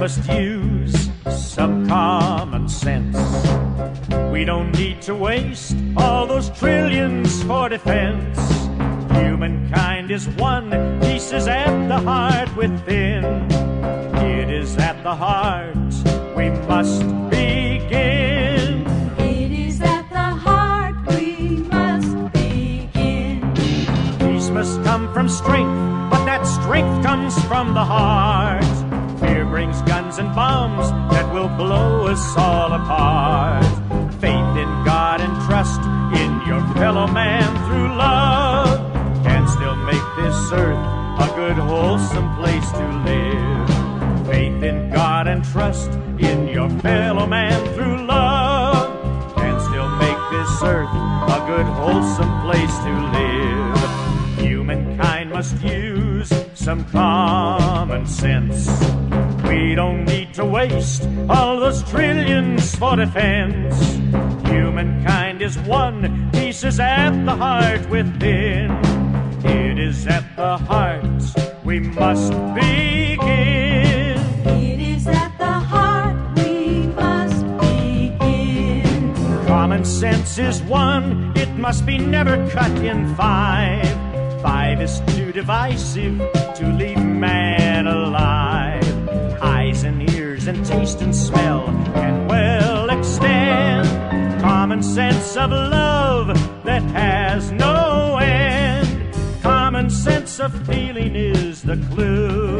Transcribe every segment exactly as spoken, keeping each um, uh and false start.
must use some common sense. We don't need to waste all those trillions for defense. Humankind is one, peace is at the heart within. It is at the heart we must begin. It is at the heart we must begin. Peace must come from strength, but that strength comes from the heart. Fear brings guns and bombs that will blow us all apart. Faith in God and trust in your fellow man through love can still make this earth a good, wholesome place to live. Faith in God and trust in your fellow man through love can still make this earth a good, wholesome place to live. Humankind must use some common sense. We don't need to waste all those trillions for defense. Humankind is one, peace is at the heart within. It is at the heart we must begin. It is at the heart we must begin. Common sense is one, it must be never cut in five. Five is too divisive to leave man alive. Eyes and ears and taste and smell can well extend. Common sense of love that has no end. Common sense of feeling is the clue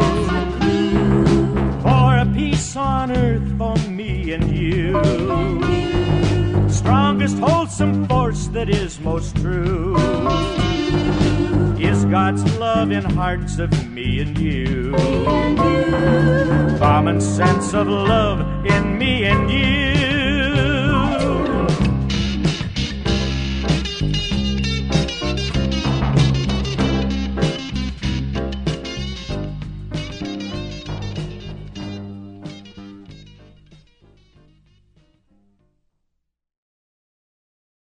for a peace on earth for me and you. Strongest wholesome force that is most true is God's love in hearts of me and you. Common sense of love in me and you.